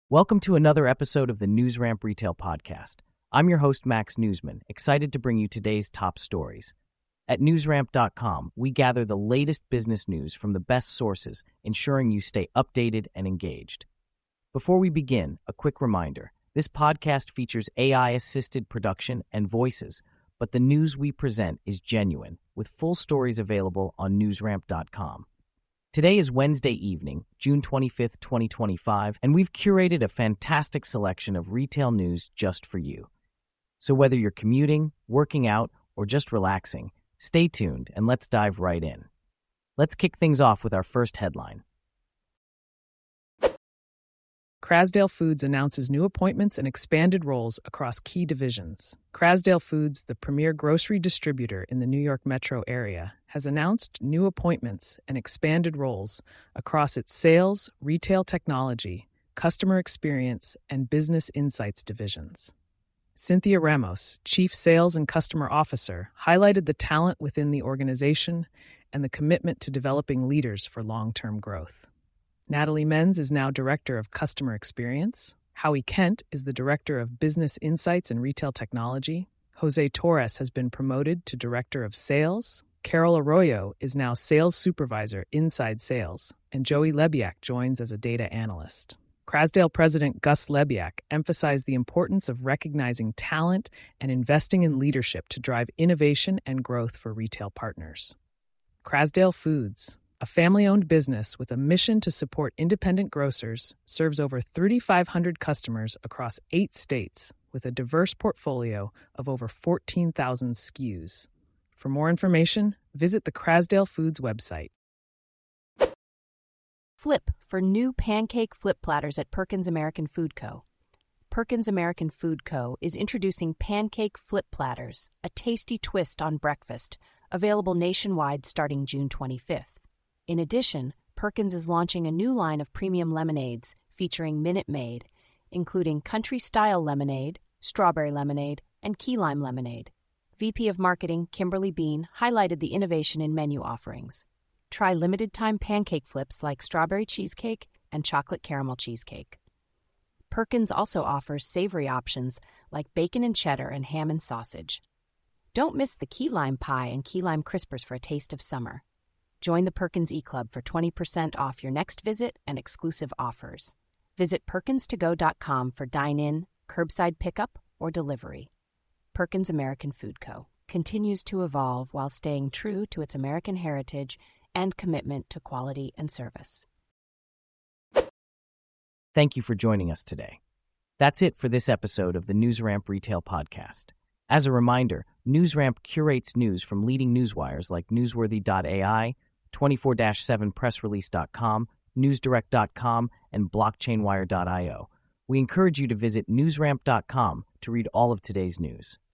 Welcome to another episode of the NewsRamp Retail Podcast. I'm your host, Max Newsman, excited to bring you today's top stories. At newsramp.com, we gather the latest business news from the best sources, ensuring you stay updated and engaged. Before we begin, a quick reminder. This podcast features AI-assisted production and voices, but the news we present is genuine, with full stories available on newsramp.com. Today is Wednesday evening, June 25th, 2025, and we've curated a fantastic selection of retail news just for you. So whether you're commuting, working out, or just relaxing, stay tuned and let's dive right in. Let's kick things off with our first headline. Krasdale Foods announces new appointments and expanded roles across key divisions. Krasdale Foods, the premier grocery distributor in the New York metro area, has announced new appointments and expanded roles across its sales, retail technology, customer experience, and business insights divisions. Cynthia Ramos, Chief Sales and Customer Officer, highlighted the talent within the organization and the commitment to developing leaders for long-term growth. Natalie Menz is now Director of Customer Experience. Howie Kent is the Director of Business Insights and Retail Technology. Jose Torres has been promoted to Director of Sales. Carol Arroyo is now Sales Supervisor Inside Sales, and Joey Lebiak joins as a data analyst. Krasdale President Gus Lebiak emphasized the importance of recognizing talent and investing in leadership to drive innovation and growth for retail partners. Krasdale Foods, a family-owned business with a mission to support independent grocers, serves over 3,500 customers across 8 states with a diverse portfolio of over 14,000 SKUs. For more information, visit the Krasdale Foods website. Flip for new pancake flip platters at Perkins American Food Co. Perkins American Food Co. is introducing pancake flip platters, a tasty twist on breakfast, available nationwide starting June 25th. In addition, Perkins is launching a new line of premium lemonades featuring Minute Maid, including Country Style Lemonade, Strawberry Lemonade, and Key Lime Lemonade. VP of Marketing Kimberly Bean highlighted the innovation in menu offerings. Try limited-time pancake flips like strawberry cheesecake and chocolate caramel cheesecake. Perkins also offers savory options like bacon and cheddar and ham and sausage. Don't miss the key lime pie and key lime crispers for a taste of summer. Join the Perkins eClub for 20% off your next visit and exclusive offers. Visit perkinstogo.com for dine-in, curbside pickup, or delivery. Perkins American Food Co. continues to evolve while staying true to its American heritage and commitment to quality and service. Thank you for joining us today. That's it for this episode of the NewsRamp Retail Podcast. As a reminder, NewsRamp curates news from leading newswires like Newsworthy.ai, 24-7pressrelease.com, newsdirect.com, and blockchainwire.io. We encourage you to visit newsramp.com to read all of today's news.